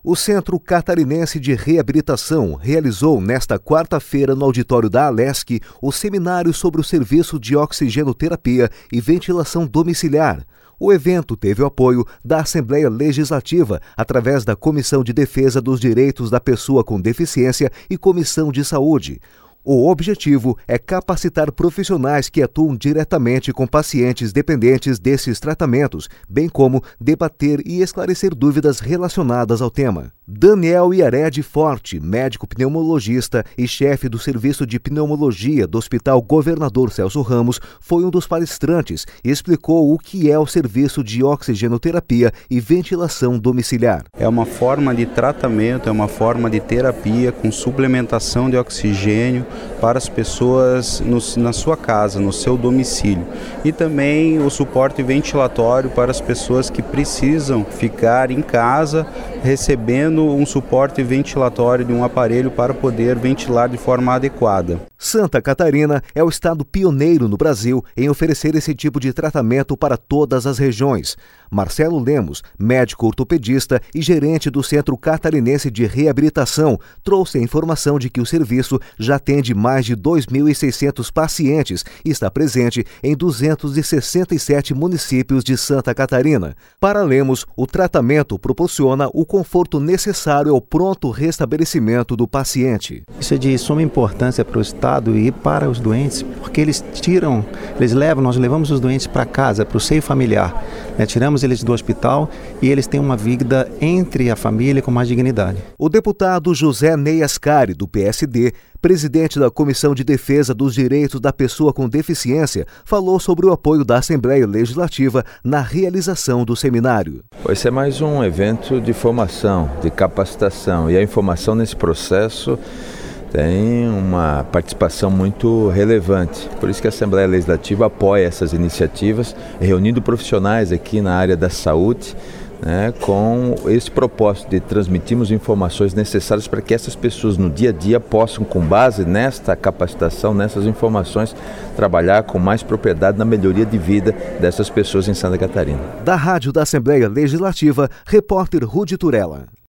O Centro Catarinense de Reabilitação realizou nesta quarta-feira no auditório da Alesc o seminário sobre o serviço de oxigenoterapia e ventilação domiciliar. O evento teve o apoio da Assembleia Legislativa através da Comissão de Defesa dos Direitos da Pessoa com Deficiência e Comissão de Saúde. O objetivo é capacitar profissionais que atuam diretamente com pacientes dependentes desses tratamentos, bem como debater e esclarecer dúvidas relacionadas ao tema. Daniel Iared Forte, médico pneumologista e chefe do Serviço de Pneumologia do Hospital Governador Celso Ramos, foi um dos palestrantes e explicou o que é o serviço de oxigenoterapia e ventilação domiciliar. É uma forma de tratamento, é uma forma de terapia com suplementação de oxigênio para as pessoas na sua casa, no seu domicílio. E também o suporte ventilatório para as pessoas que precisam ficar em casa recebendo um suporte ventilatório de um aparelho para poder ventilar de forma adequada. Santa Catarina é o estado pioneiro no Brasil em oferecer esse tipo de tratamento para todas as regiões. Marcelo Lemos, médico ortopedista e gerente do Centro Catarinense de Reabilitação, trouxe a informação de que o serviço já atende mais de 2.600 pacientes e está presente em 267 municípios de Santa Catarina. Para Lemos, o tratamento proporciona o conforto necessário ao pronto restabelecimento do paciente. Isso é de suma importância para o Estado e para os doentes, porque nós levamos os doentes para casa, para o seio familiar, tiramos eles do hospital e eles têm uma vida entre a família com mais dignidade. O deputado José Ney Ascari, do PSD, presidente da Comissão de Defesa dos Direitos da Pessoa com Deficiência, falou sobre o apoio da Assembleia Legislativa na realização do seminário. Esse é mais um evento de formação, de capacitação, e a informação nesse processo tem uma participação muito relevante. Por isso que a Assembleia Legislativa apoia essas iniciativas, reunindo profissionais aqui na área da saúde, com esse propósito de transmitirmos informações necessárias para que essas pessoas no dia a dia possam, com base nesta capacitação, nessas informações, trabalhar com mais propriedade na melhoria de vida dessas pessoas em Santa Catarina. Da Rádio da Assembleia Legislativa, repórter Rudy Turella.